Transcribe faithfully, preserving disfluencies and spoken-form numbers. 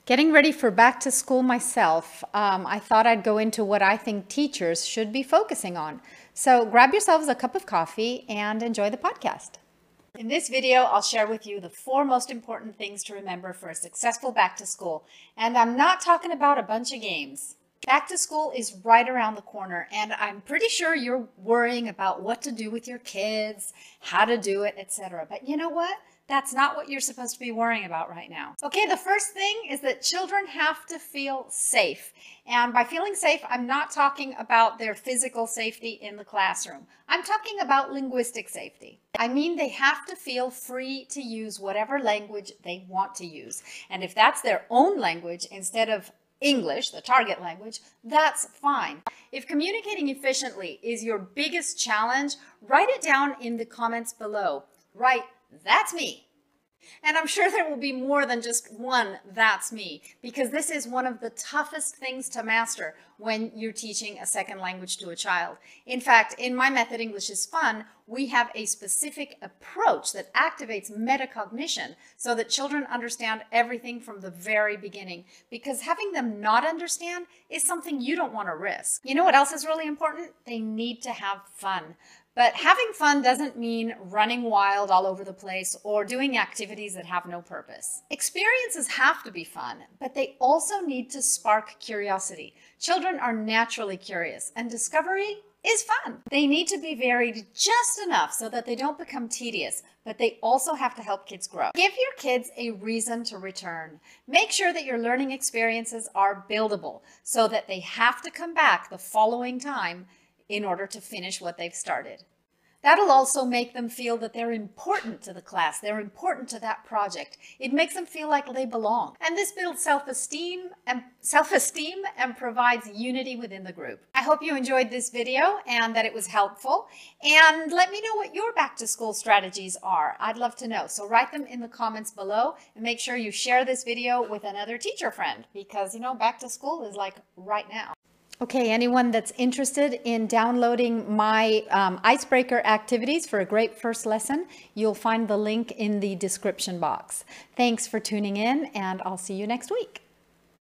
Getting ready for back to school myself, um, I thought I'd go into what I think teachers should be focusing on. So grab yourselves a cup of coffee and enjoy the podcast. In this video, I'll share with you the four most important things to remember for a successful back to school. And I'm not talking about a bunch of games. Back to school is right around the corner, and I'm pretty sure you're worrying about what to do with your kids, how to do it, et cetera. But you know what? That's not what you're supposed to be worrying about right now. Okay, the first thing is that children have to feel safe. And by feeling safe, I'm not talking about their physical safety in the classroom. I'm talking about linguistic safety. I mean, they have to feel free to use whatever language they want to use. And if that's their own language instead of English, the target language, that's fine. If communicating efficiently is your biggest challenge, write it down in the comments below. Write, "That's me." And I'm sure there will be more than just one "that's me," because this is one of the toughest things to master when you're teaching a second language to a child. In fact, in my method, English is Fun, we have a specific approach that activates metacognition so that children understand everything from the very beginning, because having them not understand is something you don't want to risk. You know what else is really important? They need to have fun. But having fun doesn't mean running wild all over the place or doing activities that have no purpose. Experiences have to be fun, but they also need to spark curiosity. Children are naturally curious, and discovery is fun. They need to be varied just enough so that they don't become tedious, but they also have to help kids grow. Give your kids a reason to return. Make sure that your learning experiences are buildable so that they have to come back the following time in order to finish what they've started. That'll also make them feel that they're important to the class, they're important to that project. It makes them feel like they belong. And this builds self-esteem and self-esteem and provides unity within the group. I hope you enjoyed this video and that it was helpful. And let me know what your back to school strategies are. I'd love to know. So write them in the comments below and make sure you share this video with another teacher friend, because you know, back to school is like right now. Okay, anyone that's interested in downloading my um, icebreaker activities for a great first lesson, you'll find the link in the description box. Thanks for tuning in, and I'll see you next week.